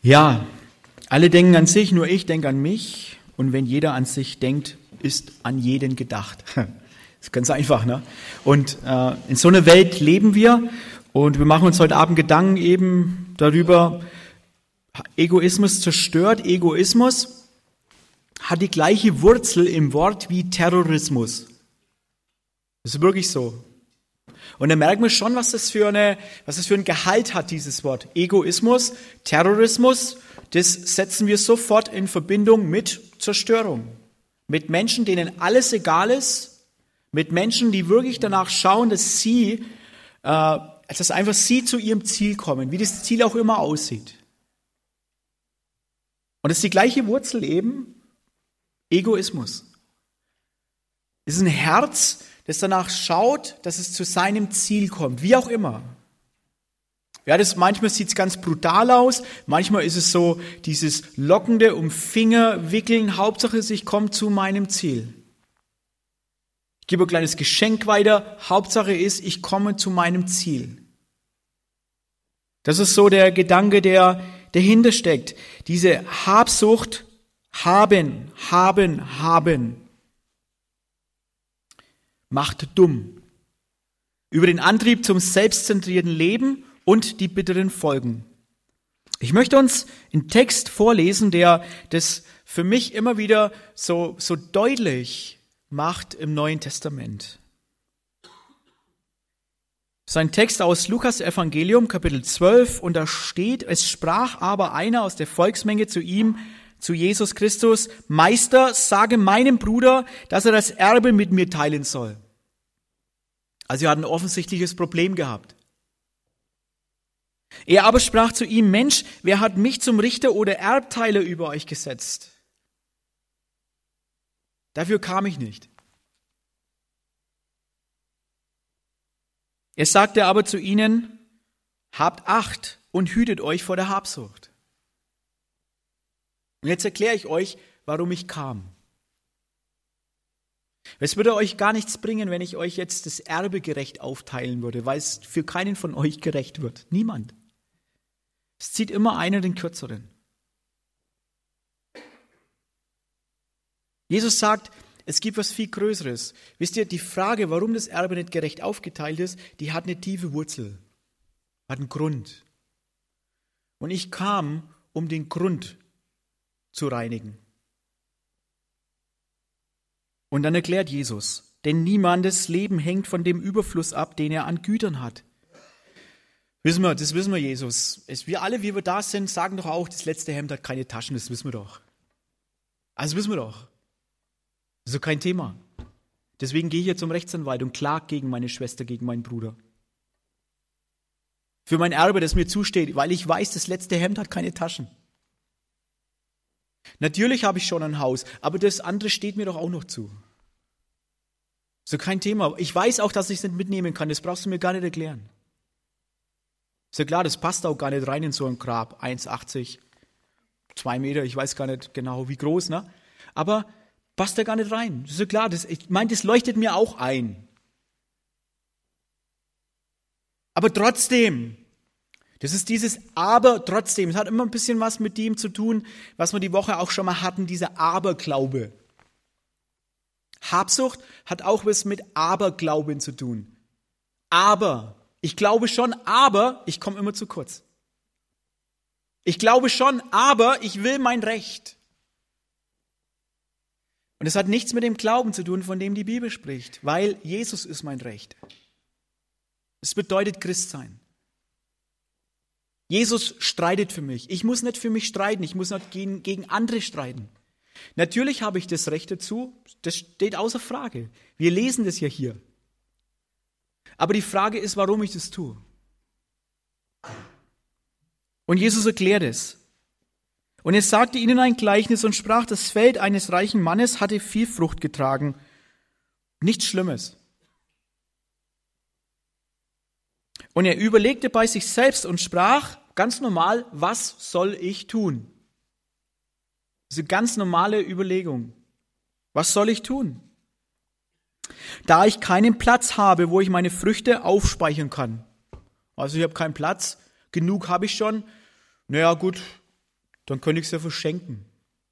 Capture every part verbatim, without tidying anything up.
Ja, alle denken an sich, nur ich denke an mich. Und wenn jeder an sich denkt, ist an jeden gedacht. Das ist ganz einfach, ne? Und äh, in so einer Welt leben wir und wir machen uns heute Abend Gedanken eben darüber, Egoismus zerstört. Egoismus hat die gleiche Wurzel im Wort wie Terrorismus. Das ist wirklich so. Und da merken wir schon, was das für eine, was das für ein Gehalt hat, dieses Wort. Egoismus, Terrorismus, das setzen wir sofort in Verbindung mit Zerstörung. Mit Menschen, denen alles egal ist. Mit Menschen, die wirklich danach schauen, dass sie, äh, dass einfach sie zu ihrem Ziel kommen, wie das Ziel auch immer aussieht. Und das ist die gleiche Wurzel eben, Egoismus. Es ist ein Herz, das danach schaut, dass es zu seinem Ziel kommt, wie auch immer. Ja, das, manchmal sieht es ganz brutal aus, manchmal ist es so dieses lockende um Finger wickeln, Hauptsache ich komme zu meinem Ziel. Ich gebe ein kleines Geschenk weiter, Hauptsache ist, ich komme zu meinem Ziel. Das ist so der Gedanke, der dahinter steckt. Diese Habsucht, haben, haben, haben. Macht dumm. Über den Antrieb zum selbstzentrierten Leben und die bitteren Folgen. Ich möchte uns einen Text vorlesen, der das für mich immer wieder so, so deutlich macht im Neuen Testament. Das ist ein Text aus Lukas Evangelium, Kapitel zwölf, und da steht, es sprach aber einer aus der Volksmenge zu ihm, zu Jesus Christus, Meister, sage meinem Bruder, dass er das Erbe mit mir teilen soll. Also er hat ein offensichtliches Problem gehabt. Er aber sprach zu ihm, Mensch, wer hat mich zum Richter oder Erbteiler über euch gesetzt? Dafür kam ich nicht. Er sagte aber zu ihnen, habt Acht und hütet euch vor der Habsucht. Und jetzt erkläre ich euch, warum ich kam. Es würde euch gar nichts bringen, wenn ich euch jetzt das Erbe gerecht aufteilen würde, weil es für keinen von euch gerecht wird. Niemand. Es zieht immer einer den Kürzeren. Jesus sagt, es gibt was viel Größeres. Wisst ihr, die Frage, warum das Erbe nicht gerecht aufgeteilt ist, die hat eine tiefe Wurzel, hat einen Grund. Und ich kam, um den Grund zu reinigen. Und dann erklärt Jesus, denn niemandes Leben hängt von dem Überfluss ab, den er an Gütern hat. Wissen wir, das wissen wir, Jesus. Es, wir alle, wie wir da sind, sagen doch auch, das letzte Hemd hat keine Taschen, das wissen wir doch. Also wissen wir doch. Das ist doch kein Thema. Deswegen gehe ich jetzt zum Rechtsanwalt und klage gegen meine Schwester, gegen meinen Bruder. Für mein Erbe, das mir zusteht, weil ich weiß, das letzte Hemd hat keine Taschen. Natürlich habe ich schon ein Haus, aber das andere steht mir doch auch noch zu. So kein Thema. Ich weiß auch, dass ich es nicht mitnehmen kann. Das brauchst du mir gar nicht erklären. Ist ja klar, das passt auch gar nicht rein in so ein Grab. eins achtzig, zwei Meter, ich weiß gar nicht genau, wie groß, ne? Aber passt da gar nicht rein. Das ist ja klar. Das, ich meine, das leuchtet mir auch ein. Aber trotzdem, das ist dieses Aber trotzdem. Es hat immer ein bisschen was mit dem zu tun, was wir die Woche auch schon mal hatten, dieser Aberglaube. Habsucht hat auch was mit Aberglauben zu tun. Aber, ich glaube schon, aber ich komme immer zu kurz. Ich glaube schon, aber ich will mein Recht. Und es hat nichts mit dem Glauben zu tun, von dem die Bibel spricht, weil Jesus ist mein Recht. Es bedeutet Christsein. Jesus streitet für mich. Ich muss nicht für mich streiten, ich muss nicht gegen, gegen andere streiten. Natürlich habe ich das Recht dazu, das steht außer Frage. Wir lesen das ja hier. Aber die Frage ist, warum ich das tue. Und Jesus erklärt es. Und er sagte ihnen ein Gleichnis und sprach, das Feld eines reichen Mannes hatte viel Frucht getragen. Nichts Schlimmes. Und er überlegte bei sich selbst und sprach, ganz normal, was soll ich tun? Das ist eine ganz normale Überlegung. Was soll ich tun? Da ich keinen Platz habe, wo ich meine Früchte aufspeichern kann. Also ich habe keinen Platz, genug habe ich schon. Naja gut, dann könnte ich es ja verschenken.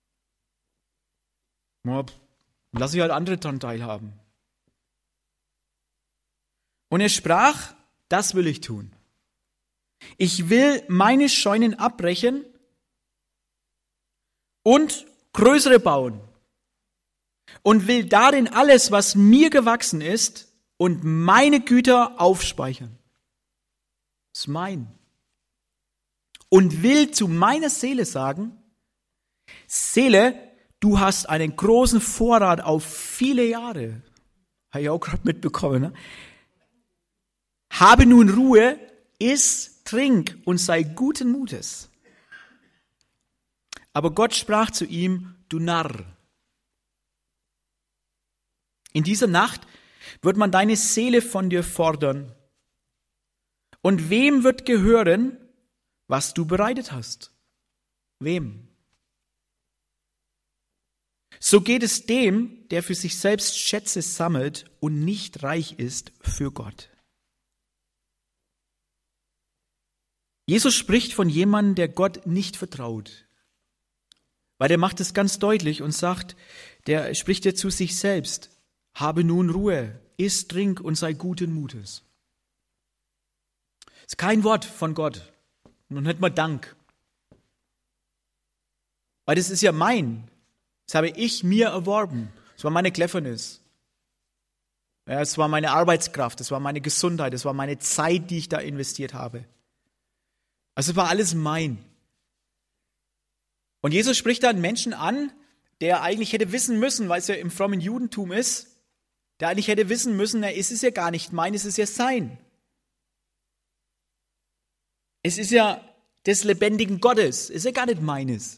Ja, lass ich halt andere daran teilhaben. Und er sprach, das will ich tun. Ich will meine Scheunen abbrechen und größere bauen und will darin alles, was mir gewachsen ist, und meine Güter aufspeichern. Das ist mein. Und will zu meiner Seele sagen, Seele, du hast einen großen Vorrat auf viele Jahre. Habe ich auch gerade mitbekommen. Ne? Habe nun Ruhe, iss, trink und sei guten Mutes. Aber Gott sprach zu ihm, du Narr. In dieser Nacht wird man deine Seele von dir fordern. Und wem wird gehören, was du bereitet hast? Wem? So geht es dem, der für sich selbst Schätze sammelt und nicht reich ist für Gott. Jesus spricht von jemandem, der Gott nicht vertraut. Weil er macht es ganz deutlich und sagt, der spricht ja zu sich selbst, habe nun Ruhe, iss, trink und sei guten Mutes. Das ist kein Wort von Gott. Und nicht mal Dank. Weil das ist ja mein. Das habe ich mir erworben. Das war meine Cleverness. Ja, es war meine Arbeitskraft, das war meine Gesundheit, das war meine Zeit, die ich da investiert habe. Also es war alles mein. Und Jesus spricht da einen Menschen an, der eigentlich hätte wissen müssen, weil es ja im frommen Judentum ist, der eigentlich hätte wissen müssen, na, es ist ja gar nicht mein, es ist ja sein. Es ist ja des lebendigen Gottes, es ist ja gar nicht meines.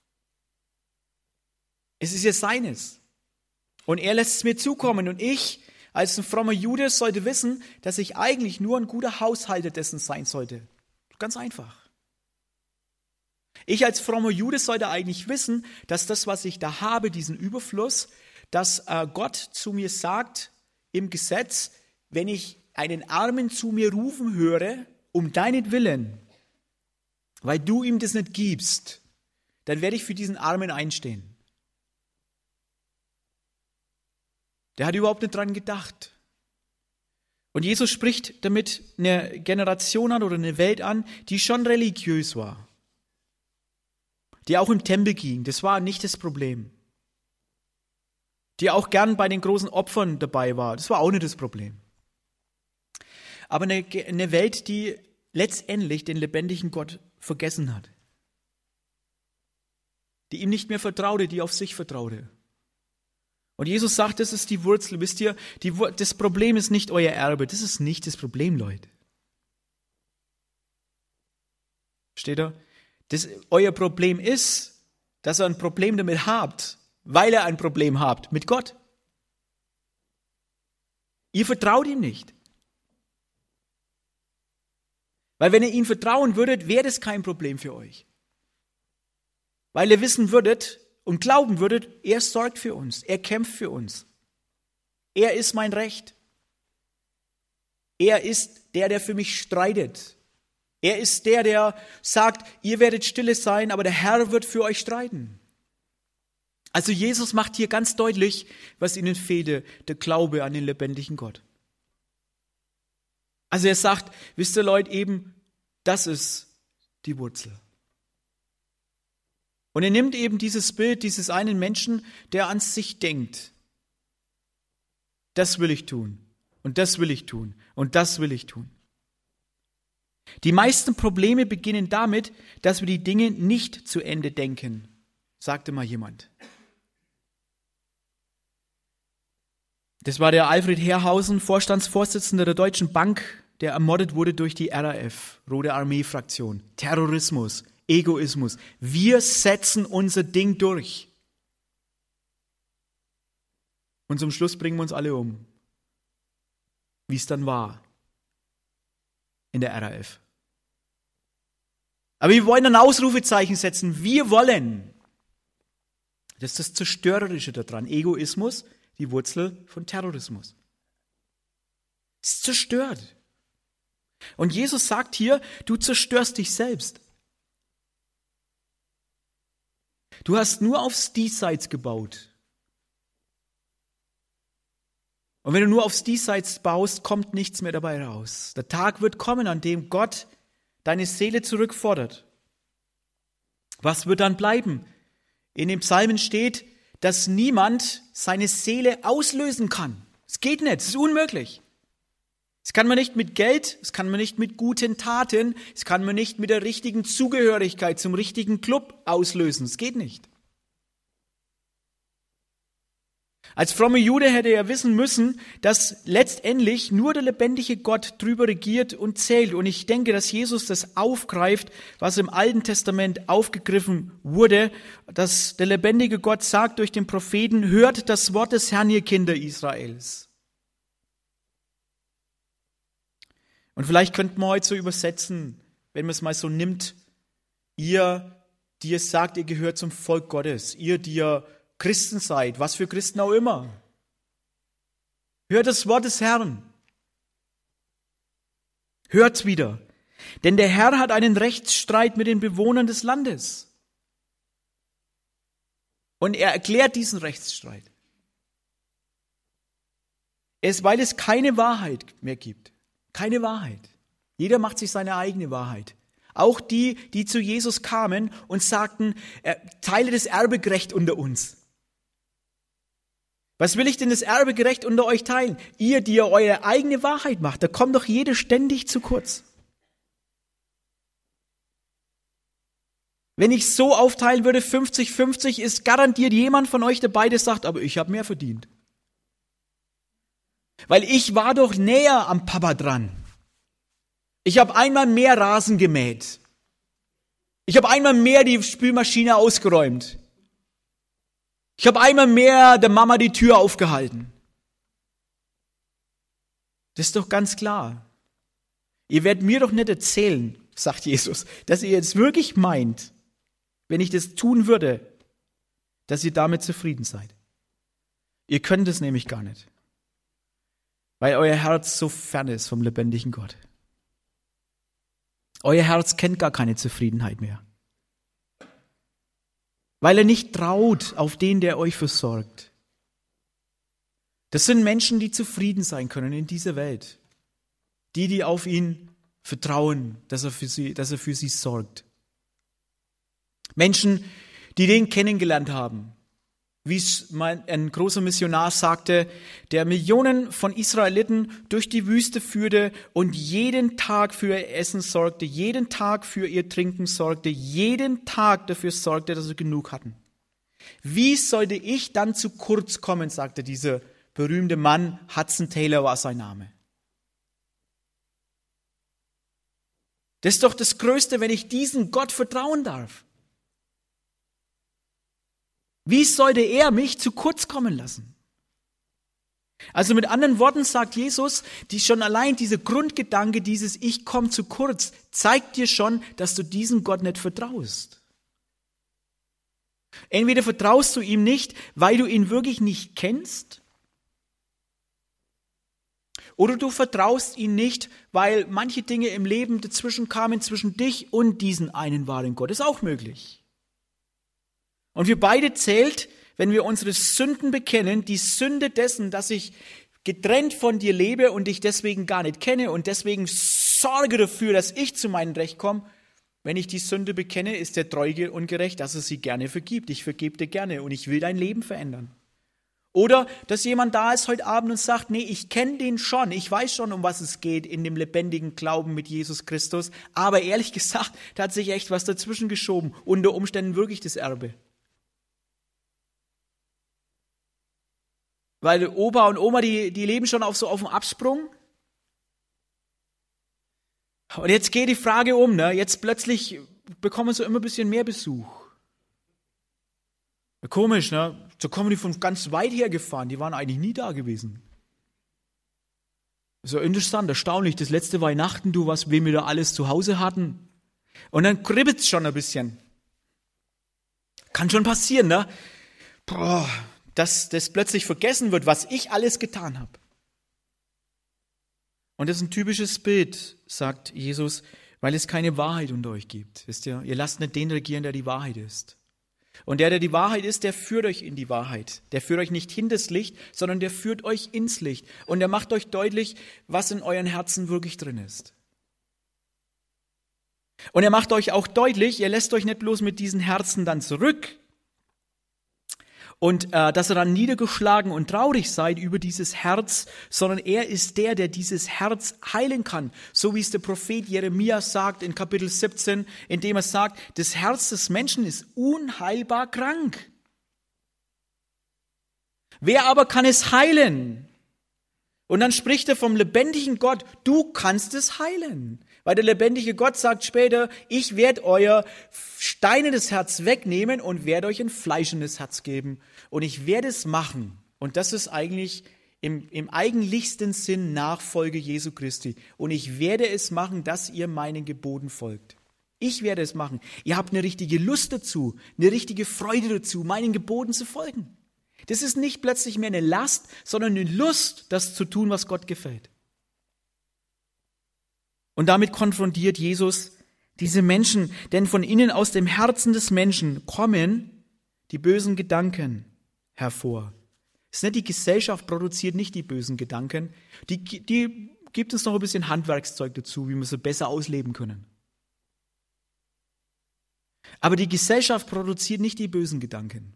Es ist ja seines. Und er lässt es mir zukommen und ich als ein frommer Jude sollte wissen, dass ich eigentlich nur ein guter Haushalter dessen sein sollte. Ganz einfach. Ich als frommer Jude sollte eigentlich wissen, dass das, was ich da habe, diesen Überfluss, dass äh, Gott zu mir sagt im Gesetz, wenn ich einen Armen zu mir rufen höre, um deinetwillen, weil du ihm das nicht gibst, dann werde ich für diesen Armen einstehen. Der hat überhaupt nicht dran gedacht. Und Jesus spricht damit eine Generation an oder eine Welt an, die schon religiös war. Die auch im Tempel ging. Das war nicht das Problem. Die auch gern bei den großen Opfern dabei war. Das war auch nicht das Problem. Aber eine, eine Welt, die letztendlich den lebendigen Gott vergessen hat. Die ihm nicht mehr vertraute, die auf sich vertraute. Und Jesus sagt, das ist die Wurzel. Wisst ihr, die, das Problem ist nicht euer Erbe. Das ist nicht das Problem, Leute. Steht da? Das, euer Problem ist, dass ihr ein Problem damit habt, weil ihr ein Problem habt mit Gott. Ihr vertraut ihm nicht. Weil wenn ihr ihm vertrauen würdet, wäre das kein Problem für euch. Weil ihr wissen würdet und glauben würdet, er sorgt für uns, er kämpft für uns. Er ist mein Recht. Er ist der, der für mich streitet. Er ist der, der sagt, ihr werdet stille sein, aber der Herr wird für euch streiten. Also Jesus macht hier ganz deutlich, was ihnen fehlte, der Glaube an den lebendigen Gott. Also er sagt, wisst ihr Leute, eben, das ist die Wurzel. Und er nimmt eben dieses Bild dieses einen Menschen, der an sich denkt. Das will ich tun und das will ich tun und das will ich tun. Die meisten Probleme beginnen damit, dass wir die Dinge nicht zu Ende denken, sagte mal jemand. Das war der Alfred Herrhausen, Vorstandsvorsitzender der Deutschen Bank, der ermordet wurde durch die R A F, Rote Armee-Fraktion. Terrorismus, Egoismus. Wir setzen unser Ding durch. Und zum Schluss bringen wir uns alle um. Wie es dann war in der R A F. Aber wir wollen ein Ausrufezeichen setzen. Wir wollen. Das ist das Zerstörerische daran. Egoismus, die Wurzel von Terrorismus. Es ist zerstört. Und Jesus sagt hier, du zerstörst dich selbst. Du hast nur aufs Diesseits gebaut. Und wenn du nur aufs Diesseits baust, kommt nichts mehr dabei raus. Der Tag wird kommen, an dem Gott deine Seele zurückfordert. Was wird dann bleiben? In den Psalmen steht, dass niemand seine Seele auslösen kann. Es geht nicht, es ist unmöglich. Es kann man nicht mit Geld, es kann man nicht mit guten Taten, es kann man nicht mit der richtigen Zugehörigkeit zum richtigen Club auslösen. Es geht nicht. Als frommer Jude hätte er wissen müssen, dass letztendlich nur der lebendige Gott drüber regiert und zählt. Und ich denke, dass Jesus das aufgreift, was im Alten Testament aufgegriffen wurde, dass der lebendige Gott sagt durch den Propheten, hört das Wort des Herrn, ihr Kinder Israels. Und vielleicht könnten wir heute so übersetzen, wenn man es mal so nimmt, ihr, die ihr sagt, ihr gehört zum Volk Gottes, ihr, die ihr Christen seid, was für Christen auch immer. Hört das Wort des Herrn. Hört's wieder. Denn der Herr hat einen Rechtsstreit mit den Bewohnern des Landes. Und er erklärt diesen Rechtsstreit. Es, weil es keine Wahrheit mehr gibt. Keine Wahrheit. Jeder macht sich seine eigene Wahrheit. Auch die, die zu Jesus kamen und sagten, äh, teile das Erbe gerecht unter uns. Was will ich denn das Erbe gerecht unter euch teilen? Ihr, die ihr eure eigene Wahrheit macht, da kommt doch jeder ständig zu kurz. Wenn ich so aufteilen würde, fünfzig fünfzig, ist garantiert jemand von euch dabei, der sagt, aber ich habe mehr verdient. Weil ich war doch näher am Papa dran. Ich habe einmal mehr Rasen gemäht. Ich habe einmal mehr die Spülmaschine ausgeräumt. Ich habe einmal mehr der Mama die Tür aufgehalten. Das ist doch ganz klar. Ihr werdet mir doch nicht erzählen, sagt Jesus, dass ihr jetzt wirklich meint, wenn ich das tun würde, dass ihr damit zufrieden seid. Ihr könnt es nämlich gar nicht, weil euer Herz so fern ist vom lebendigen Gott. Euer Herz kennt gar keine Zufriedenheit mehr. Weil er nicht traut auf den, der euch versorgt. Das sind Menschen, die zufrieden sein können in dieser Welt. Die, die auf ihn vertrauen, dass er für sie, dass er für sie sorgt. Menschen, die den kennengelernt haben. Wie es mal ein großer Missionar sagte, der Millionen von Israeliten durch die Wüste führte und jeden Tag für ihr Essen sorgte, jeden Tag für ihr Trinken sorgte, jeden Tag dafür sorgte, dass sie genug hatten. Wie sollte ich dann zu kurz kommen, sagte dieser berühmte Mann, Hudson Taylor war sein Name. Das ist doch das Größte, wenn ich diesen Gott vertrauen darf. Wie sollte er mich zu kurz kommen lassen? Also mit anderen Worten sagt Jesus, die schon allein dieser Grundgedanke, dieses Ich komme zu kurz, zeigt dir schon, dass du diesem Gott nicht vertraust. Entweder vertraust du ihm nicht, weil du ihn wirklich nicht kennst, oder du vertraust ihm nicht, weil manche Dinge im Leben dazwischen kamen, zwischen dich und diesen einen wahren Gott. Ist auch möglich. Und wir beide zählt, wenn wir unsere Sünden bekennen, die Sünde dessen, dass ich getrennt von dir lebe und dich deswegen gar nicht kenne und deswegen sorge dafür, dass ich zu meinem Recht komme. Wenn ich die Sünde bekenne, ist er treu und gerecht, dass er sie gerne vergibt. Ich vergebe dir gerne und ich will dein Leben verändern. Oder, dass jemand da ist heute Abend und sagt, nee, ich kenne den schon, ich weiß schon, um was es geht in dem lebendigen Glauben mit Jesus Christus, aber ehrlich gesagt, da hat sich echt was dazwischen geschoben, unter Umständen wirklich das Erbe. Weil Opa und Oma, die, die leben schon auf so auf dem Absprung. Und jetzt geht die Frage um, ne? Jetzt plötzlich bekommen sie immer ein bisschen mehr Besuch. Komisch, ne? So kommen die von ganz weit her gefahren, die waren eigentlich nie da gewesen. So interessant, erstaunlich, das letzte Weihnachten, du, was wen wir da alles zu Hause hatten. Und dann kribbelt's schon ein bisschen. Kann schon passieren, ne? Boah. Dass das plötzlich vergessen wird, was ich alles getan habe. Und das ist ein typisches Bild, sagt Jesus, weil es keine Wahrheit unter euch gibt. Wisst ihr, ihr lasst nicht den regieren, der die Wahrheit ist. Und der, der die Wahrheit ist, der führt euch in die Wahrheit. Der führt euch nicht hinters Licht, sondern der führt euch ins Licht. Und der macht euch deutlich, was in euren Herzen wirklich drin ist. Und er macht euch auch deutlich, er lässt euch nicht bloß mit diesen Herzen dann zurück und äh, dass ihr dann niedergeschlagen und traurig seid über dieses Herz, sondern er ist der, der dieses Herz heilen kann. So wie es der Prophet Jeremia sagt in Kapitel siebzehn, indem er sagt, das Herz des Menschen ist unheilbar krank. Wer aber kann es heilen? Und dann spricht er vom lebendigen Gott, du kannst es heilen. Weil der lebendige Gott sagt später, ich werde euer steinernes Herz wegnehmen und werde euch ein fleischendes Herz geben. Und ich werde es machen. Und das ist eigentlich im, im eigentlichsten Sinn Nachfolge Jesu Christi. Und ich werde es machen, dass ihr meinen Geboten folgt. Ich werde es machen. Ihr habt eine richtige Lust dazu, eine richtige Freude dazu, meinen Geboten zu folgen. Das ist nicht plötzlich mehr eine Last, sondern eine Lust, das zu tun, was Gott gefällt. Und damit konfrontiert Jesus diese Menschen, denn von innen aus dem Herzen des Menschen kommen die bösen Gedanken hervor. Es ist nicht, die Gesellschaft produziert nicht die bösen Gedanken, die, die gibt uns noch ein bisschen Handwerkszeug dazu, wie wir sie besser ausleben können. Aber die Gesellschaft produziert nicht die bösen Gedanken.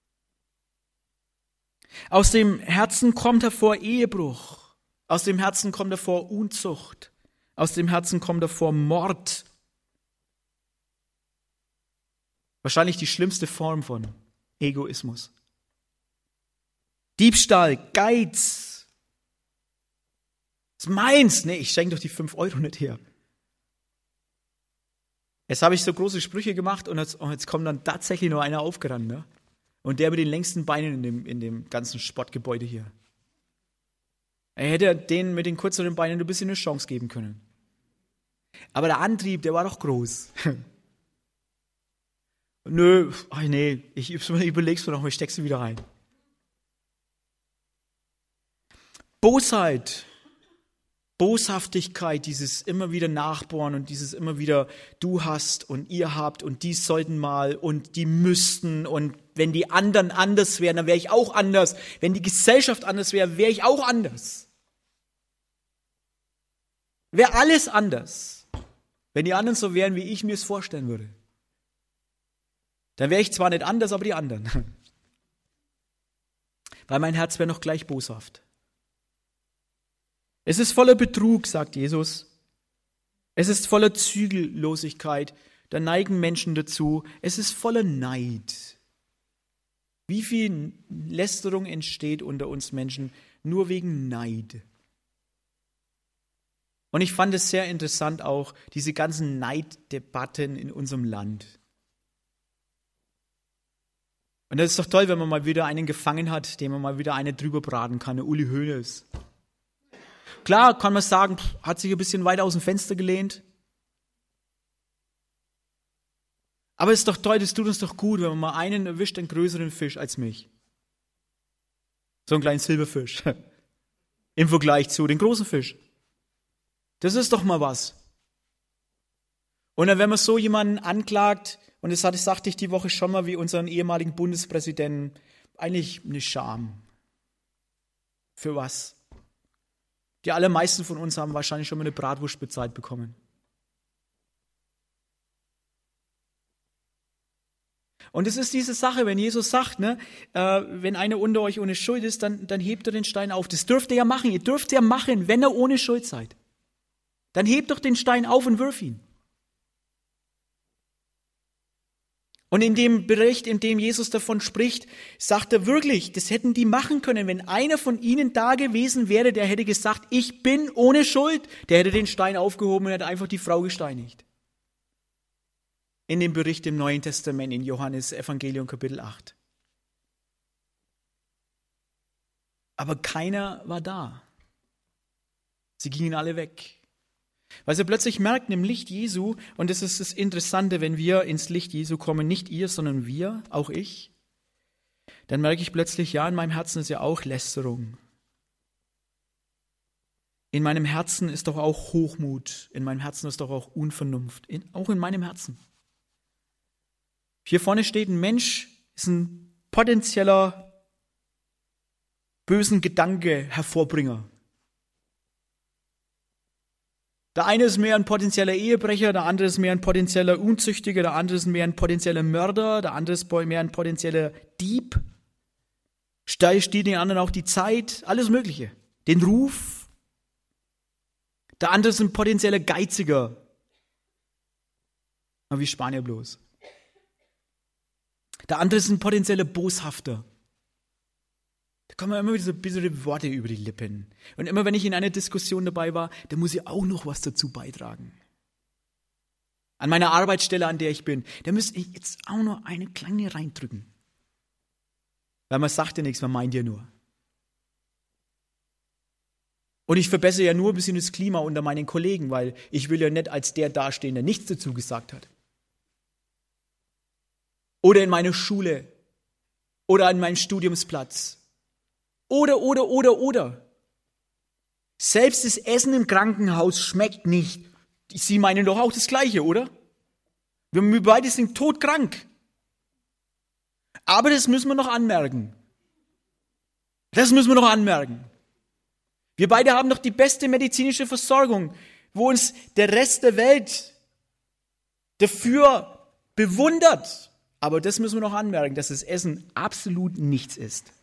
Aus dem Herzen kommt hervor Ehebruch, aus dem Herzen kommt hervor Unzucht. Aus dem Herzen kommt hervor Mord. Wahrscheinlich die schlimmste Form von Egoismus. Diebstahl, Geiz. Das ist meins. Nee, ich schenke doch die fünf Euro nicht her. Jetzt habe ich so große Sprüche gemacht und jetzt, und jetzt kommt dann tatsächlich nur einer aufgerannt. Ne? Und der mit den längsten Beinen in dem, in dem ganzen Sportgebäude hier. Er hätte denen mit den kürzeren Beinen ein bisschen eine Chance geben können. Aber der Antrieb, der war doch groß. Nö, ach nee, ich überleg's mir noch, ich steck's wieder rein. Bosheit, Boshaftigkeit, dieses immer wieder Nachbohren und dieses immer wieder du hast und ihr habt und die sollten mal und die müssten und wenn die anderen anders wären, dann wäre ich auch anders. Wenn die Gesellschaft anders wäre, wäre ich auch anders. Wäre alles anders. Wenn die anderen so wären, wie ich mir es vorstellen würde. Dann wäre ich zwar nicht anders, aber die anderen. Weil mein Herz wäre noch gleich boshaft. Es ist voller Betrug, sagt Jesus. Es ist voller Zügellosigkeit. Da neigen Menschen dazu. Es ist voller Neid. Wie viel Lästerung entsteht unter uns Menschen nur wegen Neid? Und ich fand es sehr interessant auch, diese ganzen Neiddebatten in unserem Land. Und das ist doch toll, wenn man mal wieder einen gefangen hat, dem man mal wieder eine drüber braten kann, eine Uli Hoeneß. Klar kann man sagen, hat sich ein bisschen weit aus dem Fenster gelehnt. Aber es ist doch toll, das tut uns doch gut, wenn man mal einen erwischt, einen größeren Fisch als mich. So einen kleinen Silberfisch. Im Vergleich zu den großen Fisch. Das ist doch mal was. Und dann, wenn man so jemanden anklagt, und das hatte, sagte ich die Woche schon mal, wie unseren ehemaligen Bundespräsidenten, eigentlich eine Scham. Für was? Die allermeisten von uns haben wahrscheinlich schon mal eine Bratwurst bezahlt bekommen. Und es ist diese Sache, wenn Jesus sagt, ne, äh, wenn einer unter euch ohne Schuld ist, dann, dann hebt er den Stein auf. Das dürft ihr ja machen. Ihr dürft ja machen, wenn ihr ohne Schuld seid. Dann hebt doch den Stein auf und wirf ihn. Und in dem Bericht, in dem Jesus davon spricht, sagt er wirklich, das hätten die machen können. Wenn einer von ihnen da gewesen wäre, der hätte gesagt, ich bin ohne Schuld, der hätte den Stein aufgehoben und hätte einfach die Frau gesteinigt. In dem Bericht im Neuen Testament, in Johannes Evangelium Kapitel acht. Aber keiner war da. Sie gingen alle weg. Weil sie plötzlich merkten im Licht Jesu, und das ist das Interessante, wenn wir ins Licht Jesu kommen, nicht ihr, sondern wir, auch ich, dann merke ich plötzlich, ja, in meinem Herzen ist ja auch Lästerung. In meinem Herzen ist doch auch Hochmut, in meinem Herzen ist doch auch Unvernunft, in, auch in meinem Herzen. Hier vorne steht, ein Mensch ist ein potenzieller bösen Gedanke Hervorbringer. Der eine ist mehr ein potenzieller Ehebrecher, der andere ist mehr ein potenzieller Unzüchtiger, der andere ist mehr ein potenzieller Mörder, der andere ist mehr ein potenzieller Dieb. Stiehlt den anderen auch die Zeit, alles Mögliche. Den Ruf. Der andere ist ein potenzieller Geiziger. Aber wie Spanier bloß. Der andere ist ein potenzieller Boshafter. Da kommen immer wieder so ein bisschen Worte über die Lippen. Und immer wenn ich in einer Diskussion dabei war, dann muss ich auch noch was dazu beitragen. An meiner Arbeitsstelle, an der ich bin, da müsste ich jetzt auch noch eine kleine reindrücken. Weil man sagt ja nichts, man meint ja nur. Und ich verbessere ja nur ein bisschen das Klima unter meinen Kollegen, weil ich will ja nicht als der dastehen, der nichts dazu gesagt hat. Oder in meiner Schule. Oder an meinem Studiumsplatz. Oder, oder, oder, oder. Selbst das Essen im Krankenhaus schmeckt nicht. Sie meinen doch auch das Gleiche, oder? Wir beide sind todkrank. Aber das müssen wir noch anmerken. Das müssen wir noch anmerken. Wir beide haben doch die beste medizinische Versorgung, wo uns der Rest der Welt dafür bewundert. Aber das müssen wir noch anmerken, dass das Essen absolut nichts ist.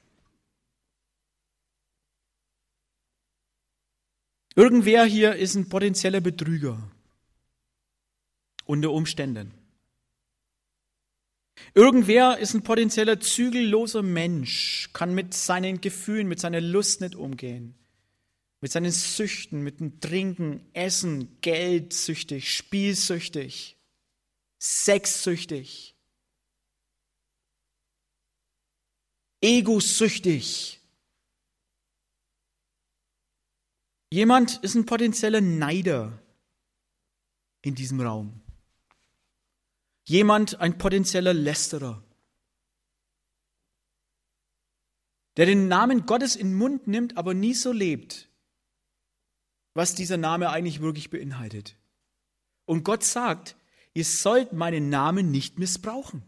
Irgendwer hier ist ein potenzieller Betrüger. Unter Umständen. Irgendwer ist ein potenzieller zügelloser Mensch, kann mit seinen Gefühlen, mit seiner Lust nicht umgehen. Mit seinen Süchten, mit dem Trinken, Essen, geldsüchtig, spielsüchtig, sexsüchtig, egosüchtig. Jemand ist ein potenzieller Neider in diesem Raum. Jemand ein potenzieller Lästerer, der den Namen Gottes in den Mund nimmt, aber nie so lebt, was dieser Name eigentlich wirklich beinhaltet. Und Gott sagt, ihr sollt meinen Namen nicht missbrauchen.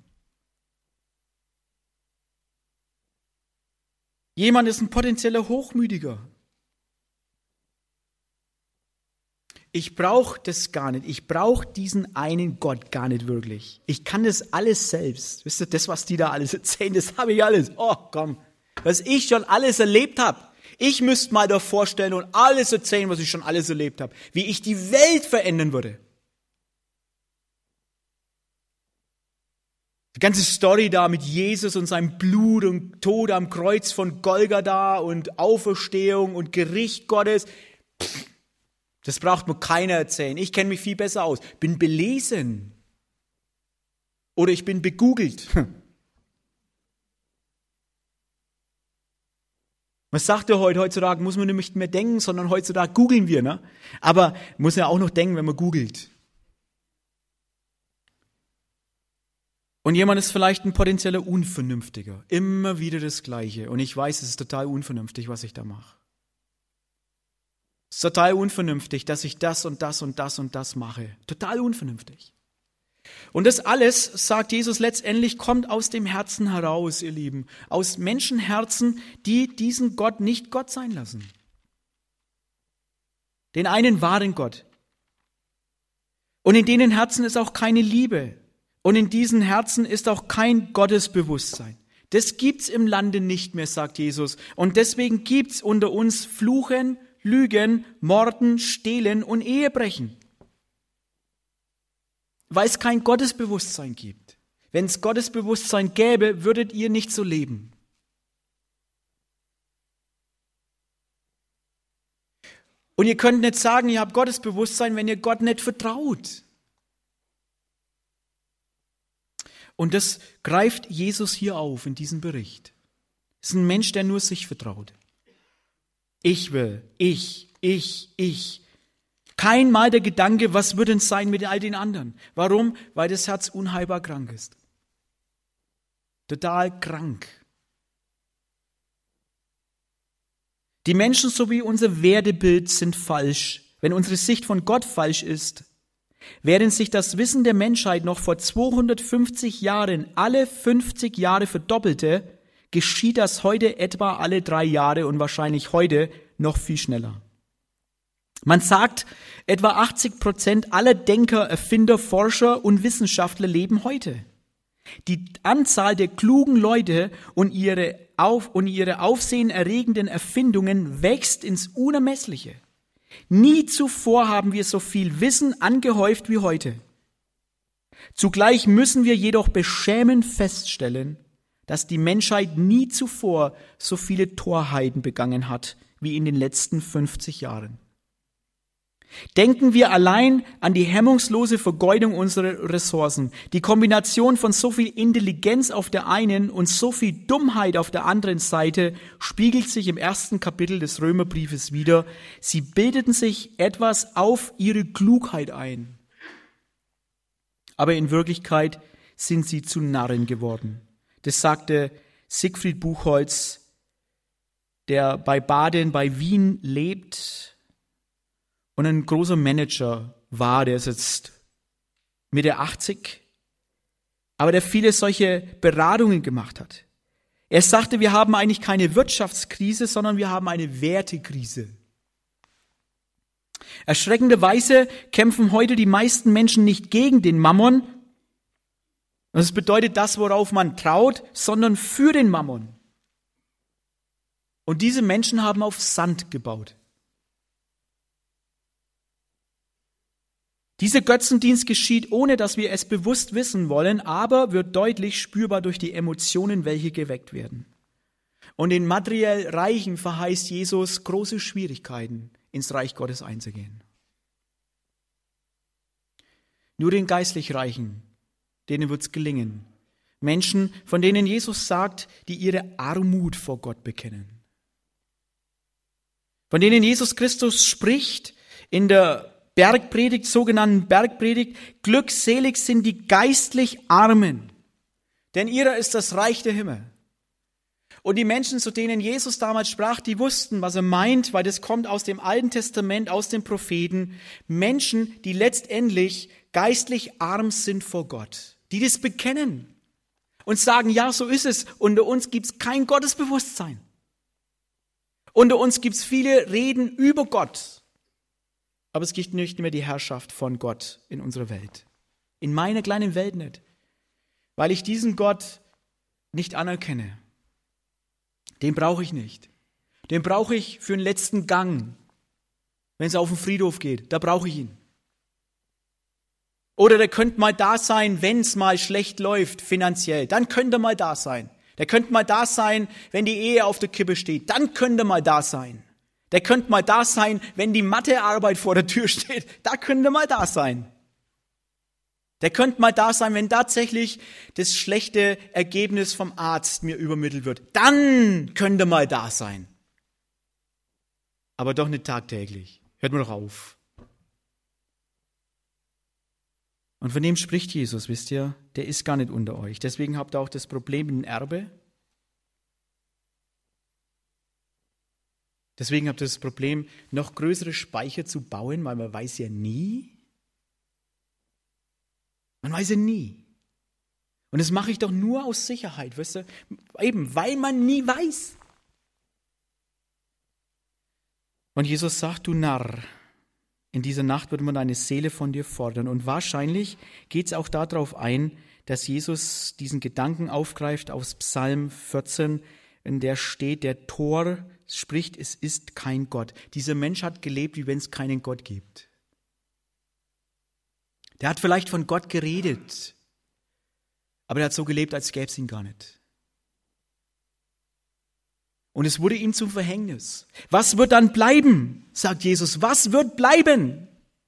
Jemand ist ein potenzieller Hochmütiger. Ich brauche das gar nicht. Ich brauche diesen einen Gott gar nicht wirklich. Ich kann das alles selbst. Wisst ihr, das, was die da alles erzählen, das habe ich alles. Oh, komm. Was ich schon alles erlebt habe. Ich müsste mal da vorstellen und alles erzählen, was ich schon alles erlebt habe. Wie ich die Welt verändern würde. Die ganze Story da mit Jesus und seinem Blut und Tod am Kreuz von Golgatha und Auferstehung und Gericht Gottes. Pff. Das braucht mir keiner erzählen. Ich kenne mich viel besser aus. Bin belesen. Oder ich bin begoogelt. Man sagt ja heute, heutzutage muss man nicht mehr denken, sondern heutzutage googeln wir. Ne? Aber muss ja auch noch denken, wenn man googelt. Und jemand ist vielleicht ein potenzieller Unvernünftiger. Immer wieder das Gleiche. Und ich weiß, es ist total unvernünftig, was ich da mache. Es ist total unvernünftig, dass ich das und das und das und das mache. Total unvernünftig. Und das alles, sagt Jesus letztendlich, kommt aus dem Herzen heraus, ihr Lieben. Aus Menschenherzen, die diesen Gott nicht Gott sein lassen. Den einen wahren Gott. Und in denen Herzen ist auch keine Liebe. Und in diesen Herzen ist auch kein Gottesbewusstsein. Das gibt's im Lande nicht mehr, sagt Jesus. Und deswegen gibt's unter uns Fluchen, Lügen, Morden, Stehlen und Ehebrechen. Weil es kein Gottesbewusstsein gibt. Wenn es Gottesbewusstsein gäbe, würdet ihr nicht so leben. Und ihr könnt nicht sagen, ihr habt Gottesbewusstsein, wenn ihr Gott nicht vertraut. Und das greift Jesus hier auf in diesem Bericht. Es ist ein Mensch, der nur sich vertraut. Ich will, ich, ich, ich. Kein Mal der Gedanke, was wird denn sein mit all den anderen? Warum? Weil das Herz unheilbar krank ist. Total krank. Die Menschen sowie unser Wertebild sind falsch. Wenn unsere Sicht von Gott falsch ist, Während sich das Wissen der Menschheit noch vor zweihundertfünfzig Jahren alle fünfzig Jahre verdoppelte, geschieht das heute etwa alle drei Jahre und wahrscheinlich heute noch viel schneller. Man sagt, etwa achtzig Prozent aller Denker, Erfinder, Forscher und Wissenschaftler leben heute. Die Anzahl der klugen Leute und ihre, auf, und ihre aufsehenerregenden Erfindungen wächst ins Unermessliche. Nie zuvor haben wir so viel Wissen angehäuft wie heute. Zugleich müssen wir jedoch beschämend feststellen, dass die Menschheit nie zuvor so viele Torheiten begangen hat wie in den letzten fünfzig Jahren. Denken wir allein an die hemmungslose Vergeudung unserer Ressourcen. Die Kombination von so viel Intelligenz auf der einen und so viel Dummheit auf der anderen Seite spiegelt sich im ersten Kapitel des Römerbriefes wider. Sie bildeten sich etwas auf ihre Klugheit ein. Aber in Wirklichkeit sind sie zu Narren geworden. Das sagte Siegfried Buchholz, der bei Baden bei Wien lebt und ein großer Manager war, der ist jetzt Mitte achtzig, aber der viele solche Beratungen gemacht hat. Er sagte, wir haben eigentlich keine Wirtschaftskrise, sondern wir haben eine Wertekrise. Erschreckenderweise kämpfen heute die meisten Menschen nicht gegen den Mammon. Das bedeutet das, worauf man traut, sondern für den Mammon. Und diese Menschen haben auf Sand gebaut. Dieser Götzendienst geschieht, ohne dass wir es bewusst wissen wollen, aber wird deutlich spürbar durch die Emotionen, welche geweckt werden. Und den materiell Reichen verheißt Jesus große Schwierigkeiten, ins Reich Gottes einzugehen. Nur den geistlich Reichen, denen wird es gelingen. Menschen, von denen Jesus sagt, die ihre Armut vor Gott bekennen. Von denen Jesus Christus spricht in der Bergpredigt, sogenannten Bergpredigt, glückselig sind die geistlich Armen, denn ihrer ist das Reich der Himmel. Und die Menschen, zu denen Jesus damals sprach, die wussten, was er meint, weil das kommt aus dem Alten Testament, aus den Propheten. Menschen, die letztendlich geistlich arm sind vor Gott, die das bekennen und sagen, ja, so ist es. Unter uns gibt es kein Gottesbewusstsein. Unter uns gibt es viele Reden über Gott. Aber es gibt nicht mehr die Herrschaft von Gott in unserer Welt. In meiner kleinen Welt nicht. Weil ich diesen Gott nicht anerkenne. Den brauche ich nicht. Den brauche ich für den letzten Gang. Wenn es auf den Friedhof geht, da brauche ich ihn. Oder der könnte mal da sein, wenn es mal schlecht läuft finanziell. Dann könnte er mal da sein. Der könnte mal da sein, wenn die Ehe auf der Kippe steht. Dann könnte er mal da sein. Der könnte mal da sein, wenn die Mathearbeit vor der Tür steht. Da könnte er mal da sein. Der könnte mal da sein, wenn tatsächlich das schlechte Ergebnis vom Arzt mir übermittelt wird. Dann könnte er mal da sein. Aber doch nicht tagtäglich. Hört mir doch auf. Und von dem spricht Jesus, wisst ihr, der ist gar nicht unter euch. Deswegen habt ihr auch das Problem mit dem Erbe. Deswegen habt ihr das Problem, noch größere Speicher zu bauen, weil man weiß ja nie. Man weiß ja nie. Und das mache ich doch nur aus Sicherheit, weißt du? Eben, weil man nie weiß. Und Jesus sagt, du Narr, in dieser Nacht wird man deine Seele von dir fordern. Und wahrscheinlich geht es auch darauf ein, dass Jesus diesen Gedanken aufgreift aus Psalm vierzehn, in der steht, der Tor spricht, es ist kein Gott. Dieser Mensch hat gelebt, wie wenn es keinen Gott gibt. Der hat vielleicht von Gott geredet, aber der hat so gelebt, als gäbe es ihn gar nicht. Und es wurde ihm zum Verhängnis. Was wird dann bleiben, sagt Jesus, was wird bleiben?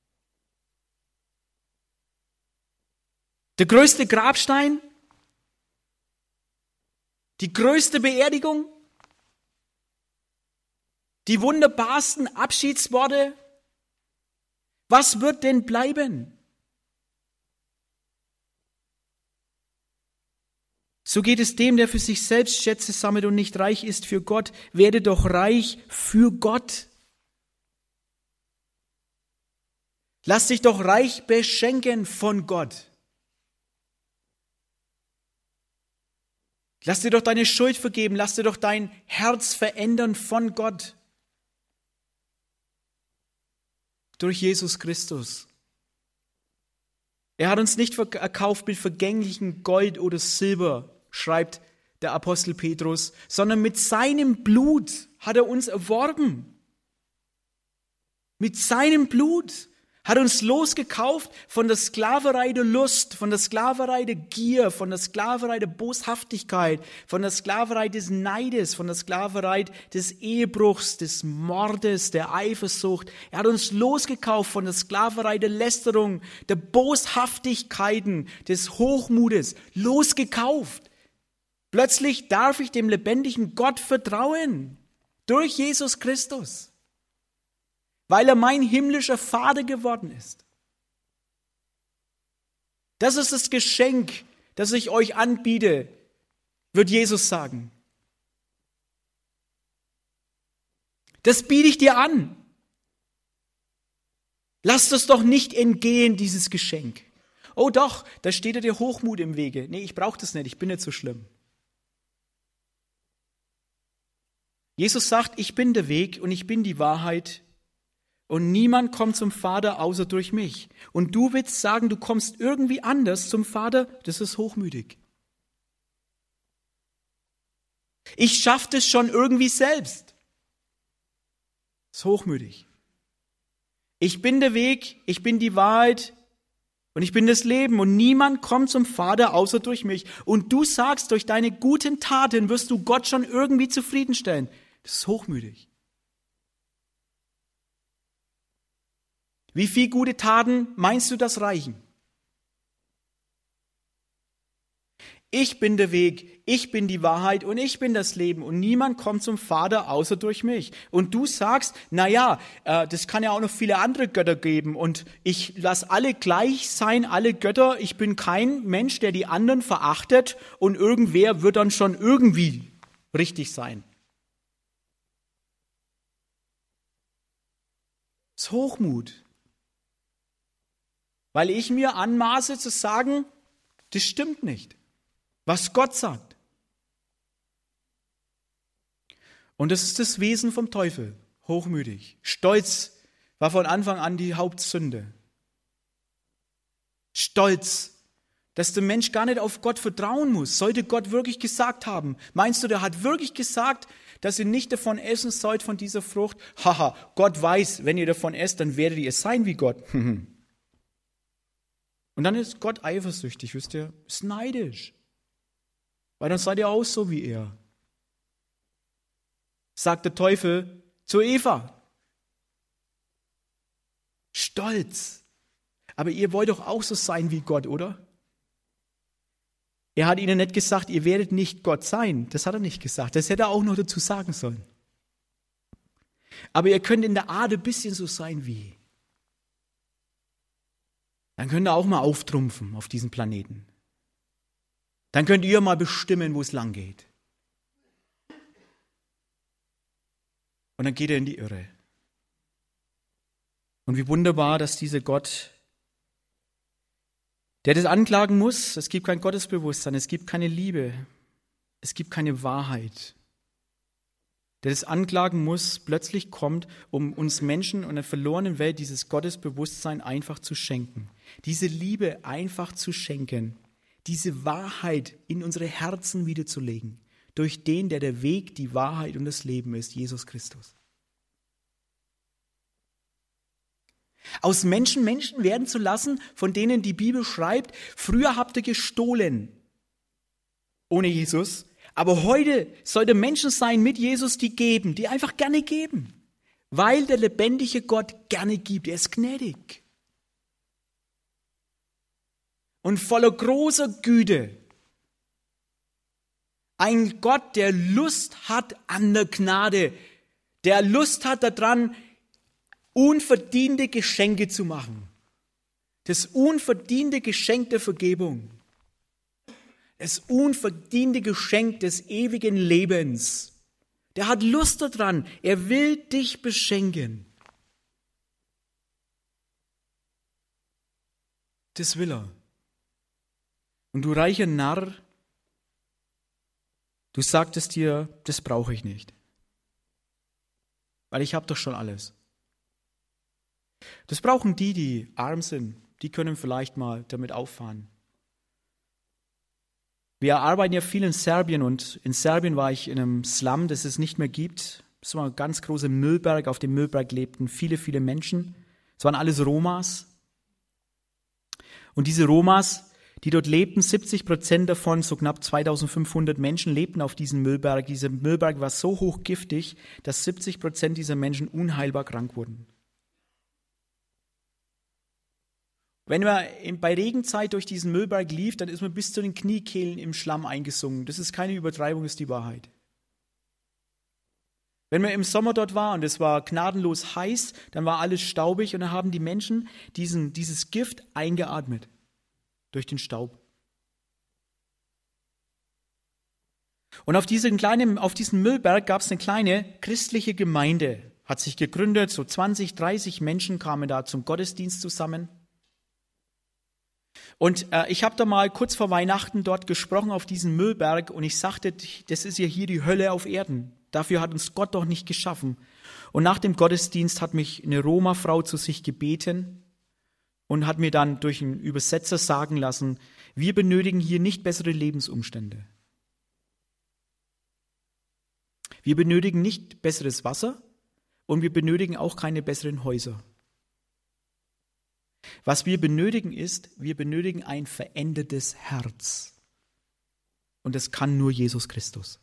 Der größte Grabstein? Die größte Beerdigung? Die wunderbarsten Abschiedsworte? Was wird denn bleiben? So geht es dem, der für sich selbst Schätze sammelt und nicht reich ist für Gott. Werde doch reich für Gott. Lass dich doch reich beschenken von Gott. Lass dir doch deine Schuld vergeben, lass dir doch dein Herz verändern von Gott. Durch Jesus Christus. Er hat uns nicht erkauft mit vergänglichem Gold oder Silber, schreibt der Apostel Petrus, sondern mit seinem Blut hat er uns erworben. Mit seinem Blut hat er uns losgekauft von der Sklaverei der Lust, von der Sklaverei der Gier, von der Sklaverei der Boshaftigkeit, von der Sklaverei des Neides, von der Sklaverei des Ehebruchs, des Mordes, der Eifersucht. Er hat uns losgekauft von der Sklaverei der Lästerung, der Boshaftigkeiten, des Hochmutes, losgekauft. Plötzlich darf ich dem lebendigen Gott vertrauen, durch Jesus Christus. Weil er mein himmlischer Vater geworden ist. Das ist das Geschenk, das ich euch anbiete, wird Jesus sagen. Das biete ich dir an. Lasst es doch nicht entgehen, dieses Geschenk. Oh doch, da steht ja der Hochmut im Wege. Nee, ich brauche das nicht, ich bin nicht so schlimm. Jesus sagt, ich bin der Weg und ich bin die Wahrheit. Und niemand kommt zum Vater außer durch mich. Und du willst sagen, du kommst irgendwie anders zum Vater, das ist hochmütig. Ich schaffe das schon irgendwie selbst. Das ist hochmütig. Ich bin der Weg, ich bin die Wahrheit und ich bin das Leben. Und niemand kommt zum Vater außer durch mich. Und du sagst, durch deine guten Taten wirst du Gott schon irgendwie zufriedenstellen. Das ist hochmütig. Wie viel gute Taten meinst du, das reichen? Ich bin der Weg, ich bin die Wahrheit und ich bin das Leben und niemand kommt zum Vater außer durch mich. Und du sagst, na ja, äh, das kann ja auch noch viele andere Götter geben und ich lasse alle gleich sein, alle Götter. Ich bin kein Mensch, der die anderen verachtet und irgendwer wird dann schon irgendwie richtig sein. Das ist Hochmut. Weil ich mir anmaße zu sagen, das stimmt nicht, was Gott sagt. Und das ist das Wesen vom Teufel, hochmütig. Stolz war von Anfang an die Hauptsünde. Stolz, dass der Mensch gar nicht auf Gott vertrauen muss, sollte Gott wirklich gesagt haben. Meinst du, der hat wirklich gesagt, dass ihr nicht davon essen sollt, von dieser Frucht? Haha, Gott weiß, wenn ihr davon esst, dann werdet ihr sein wie Gott. Und dann ist Gott eifersüchtig, wisst ihr, ist neidisch. Weil dann seid ihr auch so wie er. Sagt der Teufel zu Eva. Stolz. Aber ihr wollt doch auch so sein wie Gott, oder? Er hat ihnen nicht gesagt, ihr werdet nicht Gott sein. Das hat er nicht gesagt. Das hätte er auch noch dazu sagen sollen. Aber ihr könnt in der Art ein bisschen so sein wie. Dann könnt ihr auch mal auftrumpfen auf diesem Planeten. Dann könnt ihr mal bestimmen, wo es lang geht. Und dann geht er in die Irre. Und wie wunderbar, dass dieser Gott, der das anklagen muss, es gibt kein Gottesbewusstsein, es gibt keine Liebe, es gibt keine Wahrheit, der das anklagen muss, plötzlich kommt, um uns Menschen in der verlorenen Welt dieses Gottesbewusstsein einfach zu schenken. Diese Liebe einfach zu schenken. Diese Wahrheit in unsere Herzen wiederzulegen. Durch den, der der Weg, die Wahrheit und das Leben ist, Jesus Christus. Aus Menschen Menschen werden zu lassen, von denen die Bibel schreibt, früher habt ihr gestohlen, ohne Jesus. Aber heute sollte Menschen sein mit Jesus, die geben, die einfach gerne geben. Weil der lebendige Gott gerne gibt. Er ist gnädig. Und voller großer Güte. Ein Gott, der Lust hat an der Gnade. Der Lust hat daran, unverdiente Geschenke zu machen. Das unverdiente Geschenk der Vergebung. Das unverdiente Geschenk des ewigen Lebens. Der hat Lust daran. Er will dich beschenken. Das will er. Und du reicher Narr, du sagtest dir, das brauche ich nicht. Weil ich habe doch schon alles. Das brauchen die, die arm sind. Die können vielleicht mal damit auffahren. Wir arbeiten ja viel in Serbien und in Serbien war ich in einem Slum, das es nicht mehr gibt. Es war ein ganz großer Müllberg. Auf dem Müllberg lebten viele, viele Menschen. Es waren alles Romas. Und diese Romas, die dort lebten, siebzig Prozent davon, so knapp zweitausendfünfhundert Menschen, lebten auf diesem Müllberg. Dieser Müllberg war so hochgiftig, dass siebzig Prozent dieser Menschen unheilbar krank wurden. Wenn man bei Regenzeit durch diesen Müllberg lief, dann ist man bis zu den Kniekehlen im Schlamm eingesungen. Das ist keine Übertreibung, das ist die Wahrheit. Wenn man im Sommer dort war und es war gnadenlos heiß, dann war alles staubig und dann haben die Menschen diesen, dieses Gift eingeatmet durch den Staub. Und auf, diesen kleinen, auf diesem Müllberg gab es eine kleine christliche Gemeinde, hat sich gegründet, so zwanzig, dreißig Menschen kamen da zum Gottesdienst zusammen. Und äh, ich habe da mal kurz vor Weihnachten dort gesprochen auf diesem Müllberg und ich sagte, das ist ja hier die Hölle auf Erden. Dafür hat uns Gott doch nicht geschaffen. Und nach dem Gottesdienst hat mich eine Roma-Frau zu sich gebeten und hat mir dann durch einen Übersetzer sagen lassen, wir benötigen hier nicht bessere Lebensumstände. Wir benötigen nicht besseres Wasser und wir benötigen auch keine besseren Häuser. Was wir benötigen ist, wir benötigen ein verändertes Herz. Und das kann nur Jesus Christus.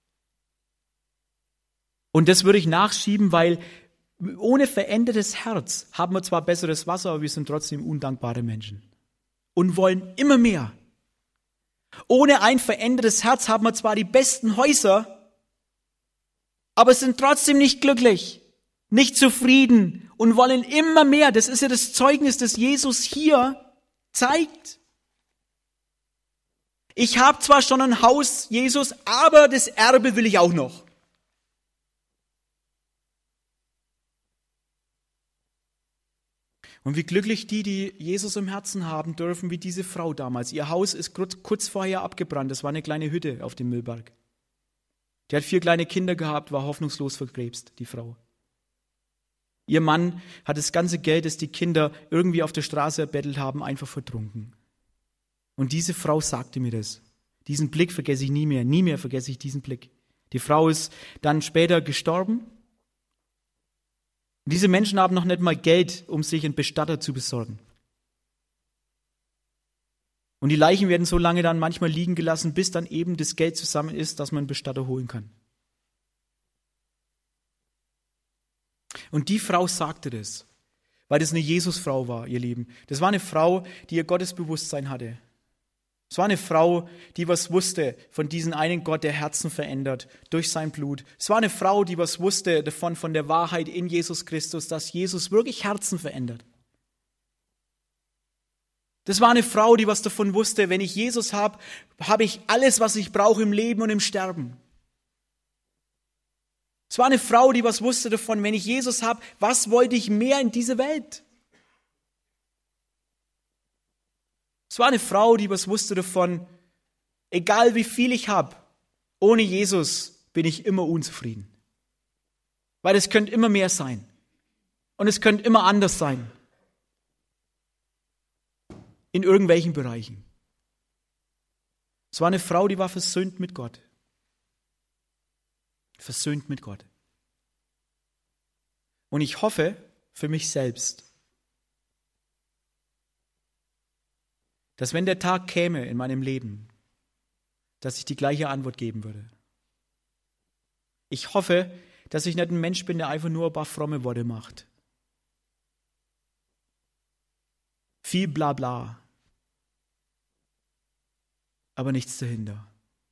Und das würde ich nachschieben, weil ohne verändertes Herz haben wir zwar besseres Wasser, aber wir sind trotzdem undankbare Menschen und wollen immer mehr. Ohne ein verändertes Herz haben wir zwar die besten Häuser, aber sind trotzdem nicht glücklich, nicht zufrieden und wollen immer mehr. Das ist ja das Zeugnis, das Jesus hier zeigt. Ich habe zwar schon ein Haus, Jesus, aber das Erbe will ich auch noch. Und wie glücklich die, die Jesus im Herzen haben dürfen, wie diese Frau damals. Ihr Haus ist kurz vorher abgebrannt. Das war eine kleine Hütte auf dem Müllberg. Die hat vier kleine Kinder gehabt, war hoffnungslos verkrebst, die Frau. Ihr Mann hat das ganze Geld, das die Kinder irgendwie auf der Straße erbettelt haben, einfach vertrunken. Und diese Frau sagte mir das. Diesen Blick vergesse ich nie mehr. Nie mehr vergesse ich diesen Blick. Die Frau ist dann später gestorben. Und diese Menschen haben noch nicht mal Geld, um sich einen Bestatter zu besorgen. Und die Leichen werden so lange dann manchmal liegen gelassen, bis dann eben das Geld zusammen ist, dass man einen Bestatter holen kann. Und die Frau sagte das, weil das eine Jesusfrau war, ihr Lieben. Das war eine Frau, die ihr Gottesbewusstsein hatte. Es war eine Frau, die was wusste von diesem einen Gott, der Herzen verändert durch sein Blut. Es war eine Frau, die was wusste davon, von der Wahrheit in Jesus Christus, dass Jesus wirklich Herzen verändert. Das war eine Frau, die was davon wusste, wenn ich Jesus habe, habe ich alles, was ich brauche im Leben und im Sterben. Es war eine Frau, die was wusste davon, wenn ich Jesus habe, was wollte ich mehr in dieser Welt? Es war eine Frau, die was wusste davon, egal wie viel ich habe, ohne Jesus bin ich immer unzufrieden. Weil es könnte immer mehr sein. Und es könnte immer anders sein. In irgendwelchen Bereichen. Es war eine Frau, die war versöhnt mit Gott. Versöhnt mit Gott. Und ich hoffe für mich selbst, dass wenn der Tag käme in meinem Leben, dass ich die gleiche Antwort geben würde. Ich hoffe, dass ich nicht ein Mensch bin, der einfach nur ein paar fromme Worte macht. Viel Blabla, aber nichts dahinter.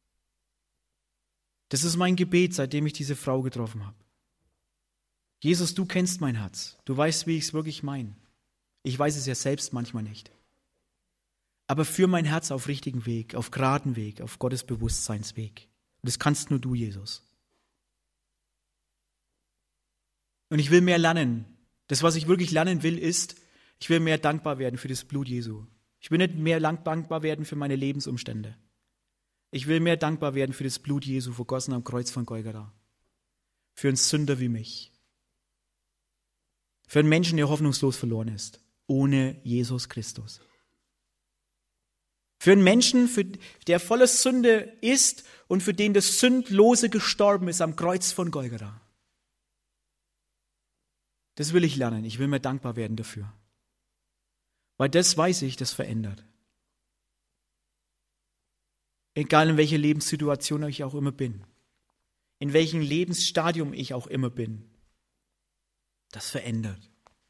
Das ist mein Gebet, seitdem ich diese Frau getroffen habe. Jesus, du kennst mein Herz. Du weißt, wie ich es wirklich meine. Ich weiß es ja selbst manchmal nicht. Aber führ mein Herz auf richtigen Weg, auf geraden Weg, auf Gottes Bewusstseinsweg. Und das kannst nur du, Jesus. Und ich will mehr lernen. Das, was ich wirklich lernen will, ist, ich will mehr dankbar werden für das Blut Jesu. Ich will nicht mehr lang dankbar werden für meine Lebensumstände. Ich will mehr dankbar werden für das Blut Jesu vergossen am Kreuz von Golgatha. Für einen Sünder wie mich. Für einen Menschen, der hoffnungslos verloren ist. Ohne Jesus Christus. Für einen Menschen, für, der voller Sünde ist und für den das Sündlose gestorben ist am Kreuz von Golgatha. Das will ich lernen. Ich will mir dankbar werden dafür. Weil das weiß ich, das verändert. Egal in welcher Lebenssituation ich auch immer bin. In welchem Lebensstadium ich auch immer bin. Das verändert.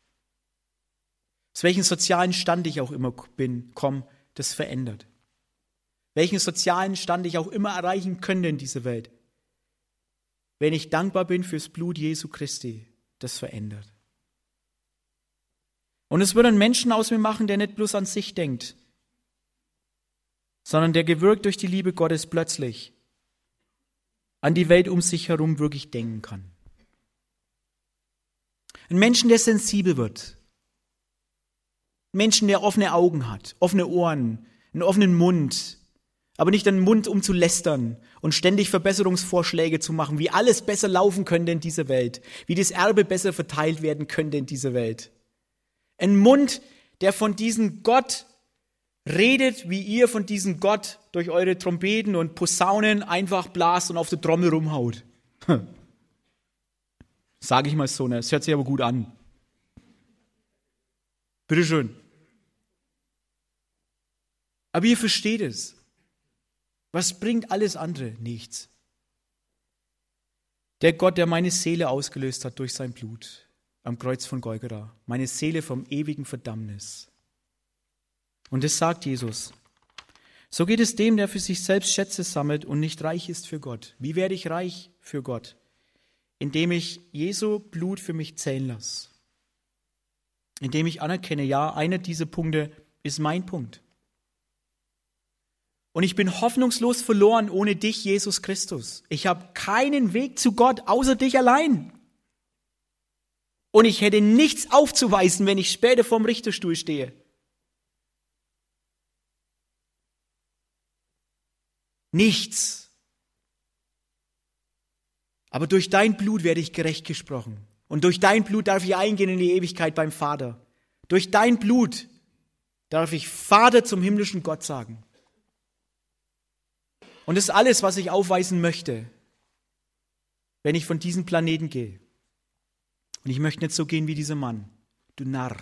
Aus welchem sozialen Stand ich auch immer bin, komm, das verändert. Welchen sozialen Stand ich auch immer erreichen könnte in dieser Welt. Wenn ich dankbar bin fürs Blut Jesu Christi, das verändert. Und es wird einen Menschen aus mir machen, der nicht bloß an sich denkt, sondern der gewirkt durch die Liebe Gottes plötzlich an die Welt um sich herum wirklich denken kann. Ein Menschen, der sensibel wird. Ein Menschen, der offene Augen hat, offene Ohren, einen offenen Mund, aber nicht einen Mund, um zu lästern und ständig Verbesserungsvorschläge zu machen, wie alles besser laufen könnte in dieser Welt, wie das Erbe besser verteilt werden könnte in dieser Welt. Ein Mund, der von diesem Gott redet, wie ihr von diesem Gott durch eure Trompeten und Posaunen einfach blast und auf der Trommel rumhaut. Hm. Sage ich mal so, ne? Es hört sich aber gut an. Bitteschön. Aber ihr versteht es. Was bringt alles andere? Nichts. Der Gott, der meine Seele ausgelöst hat durch sein Blut am Kreuz von Golgatha, meine Seele vom ewigen Verdammnis. Und das sagt Jesus. So geht es dem, der für sich selbst Schätze sammelt und nicht reich ist für Gott. Wie werde ich reich für Gott? Indem ich Jesu Blut für mich zählen lasse. Indem ich anerkenne, ja, einer dieser Punkte ist mein Punkt. Und ich bin hoffnungslos verloren ohne dich, Jesus Christus. Ich habe keinen Weg zu Gott außer dich allein. Und ich hätte nichts aufzuweisen, wenn ich später vorm Richterstuhl stehe. Nichts. Aber durch dein Blut werde ich gerecht gesprochen. Und durch dein Blut darf ich eingehen in die Ewigkeit beim Vater. Durch dein Blut darf ich Vater zum himmlischen Gott sagen. Und das ist alles, was ich aufweisen möchte, wenn ich von diesem Planeten gehe. Und ich möchte nicht so gehen wie dieser Mann. Du Narr.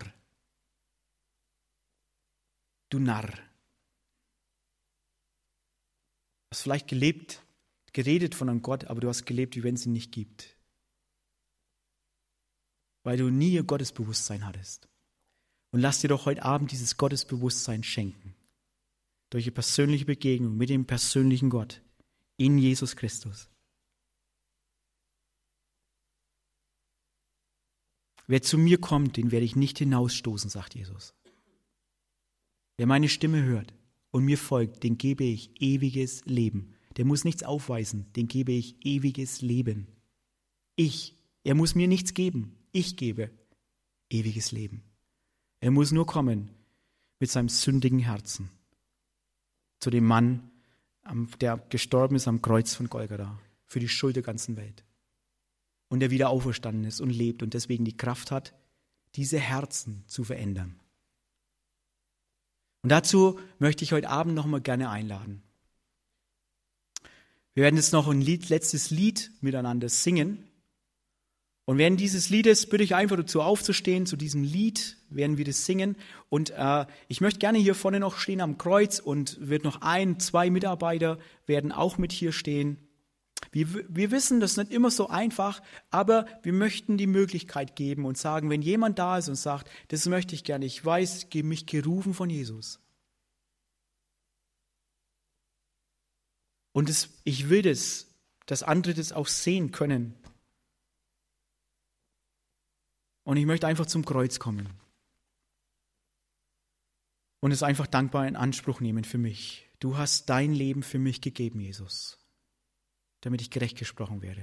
Du Narr. Du hast vielleicht gelebt, geredet von einem Gott, aber du hast gelebt, wie wenn es ihn nicht gibt. Weil du nie ihr Gottesbewusstsein hattest. Und lass dir doch heute Abend dieses Gottesbewusstsein schenken. Durch eine persönliche Begegnung mit dem persönlichen Gott in Jesus Christus. Wer zu mir kommt, den werde ich nicht hinausstoßen, sagt Jesus. Wer meine Stimme hört und mir folgt, den gebe ich ewiges Leben. Der muss nichts aufweisen, den gebe ich ewiges Leben. Ich, er muss mir nichts geben, ich gebe ewiges Leben. Er muss nur kommen mit seinem sündigen Herzen zu dem Mann, der gestorben ist am Kreuz von Golgatha für die Schuld der ganzen Welt. Und der wieder auferstanden ist und lebt und deswegen die Kraft hat, diese Herzen zu verändern. Und dazu möchte ich heute Abend noch mal gerne einladen. Wir werden jetzt noch ein Lied, letztes Lied miteinander singen. Und während dieses Liedes bitte ich einfach dazu aufzustehen, zu diesem Lied werden wir das singen. Und äh, ich möchte gerne hier vorne noch stehen am Kreuz und wird noch ein, zwei Mitarbeiter werden auch mit hier stehen. Wir, wir wissen, das ist nicht immer so einfach, aber wir möchten die Möglichkeit geben und sagen, wenn jemand da ist und sagt, das möchte ich gerne, ich weiß, ich mich gerufen von Jesus. Und das, ich will das, dass andere das auch sehen können. Und ich möchte einfach zum Kreuz kommen. Und es einfach dankbar in Anspruch nehmen für mich. Du hast dein Leben für mich gegeben, Jesus, damit ich gerecht gesprochen werde.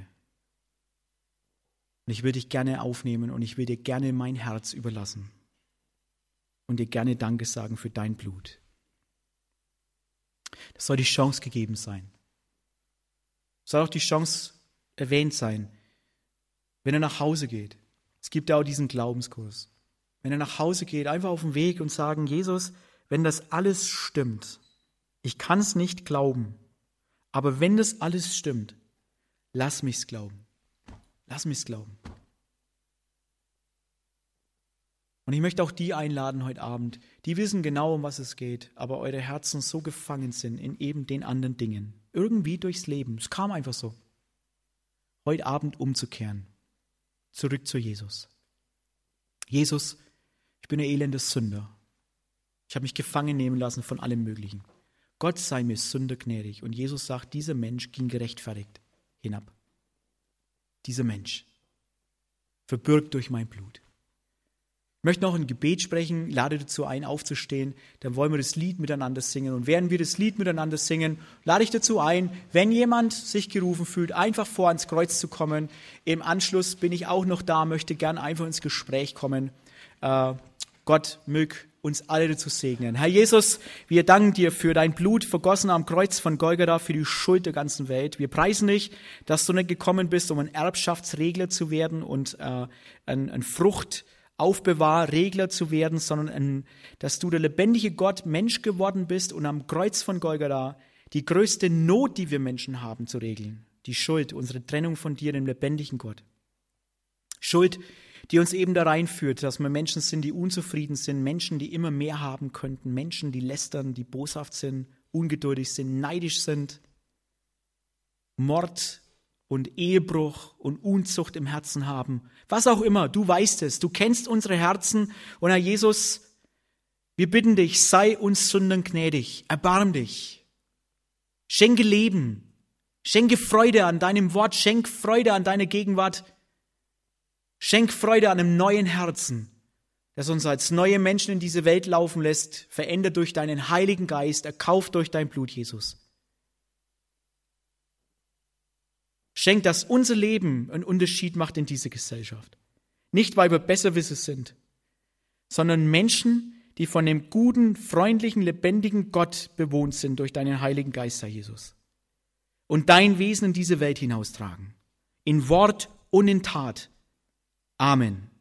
Und ich will dich gerne aufnehmen und ich will dir gerne mein Herz überlassen und dir gerne Danke sagen für dein Blut. Das soll die Chance gegeben sein. Soll auch die Chance erwähnt sein, wenn er nach Hause geht. Es gibt ja auch diesen Glaubenskurs. Wenn er nach Hause geht, einfach auf den Weg und sagen, Jesus, wenn das alles stimmt, ich kann es nicht glauben, aber wenn das alles stimmt, lass mich's glauben. Lass mich's glauben. Und ich möchte auch die einladen heute Abend, die wissen genau, um was es geht, aber eure Herzen so gefangen sind in eben den anderen Dingen. Irgendwie durchs Leben. Es kam einfach so. Heute Abend umzukehren. Zurück zu Jesus. Jesus, ich bin ein elender Sünder. Ich habe mich gefangen nehmen lassen von allem Möglichen. Gott sei mir Sünder gnädig. Und Jesus sagt, dieser Mensch ging gerechtfertigt hinab. Dieser Mensch. Verbürgt durch mein Blut. Ich möchte noch ein Gebet sprechen, lade dazu ein, aufzustehen, dann wollen wir das Lied miteinander singen. Und während wir das Lied miteinander singen, lade ich dazu ein, wenn jemand sich gerufen fühlt, einfach vor ans Kreuz zu kommen. Im Anschluss bin ich auch noch da, möchte gern einfach ins Gespräch kommen. Äh, Gott möge uns alle dazu segnen. Herr Jesus, wir danken dir für dein Blut, vergossen am Kreuz von Golgatha, für die Schuld der ganzen Welt. Wir preisen dich, dass du nicht gekommen bist, um ein Erbschaftsregler zu werden und äh, ein, ein Frucht Aufbewahrregler zu werden, sondern ein, dass du der lebendige Gott Mensch geworden bist und am Kreuz von Golgatha die größte Not, die wir Menschen haben, zu regeln. Die Schuld, unsere Trennung von dir, dem lebendigen Gott. Schuld, die uns eben da reinführt, dass wir Menschen sind, die unzufrieden sind, Menschen, die immer mehr haben könnten, Menschen, die lästern, die boshaft sind, ungeduldig sind, neidisch sind, Mord und Ehebruch und Unzucht im Herzen haben. Was auch immer, du weißt es, du kennst unsere Herzen. Und Herr Jesus, wir bitten dich, sei uns Sündern gnädig, erbarm dich. Schenke Leben, schenke Freude an deinem Wort, schenk Freude an deiner Gegenwart, schenk Freude an einem neuen Herzen, das uns als neue Menschen in diese Welt laufen lässt, verändert durch deinen Heiligen Geist, erkauft durch dein Blut, Jesus. Schenk, dass unser Leben einen Unterschied macht in dieser Gesellschaft. Nicht, weil wir Besserwisser sind, sondern Menschen, die von dem guten, freundlichen, lebendigen Gott bewohnt sind durch deinen Heiligen Geist, Herr Jesus. Und dein Wesen in diese Welt hinaustragen. In Wort und in Tat. Amen.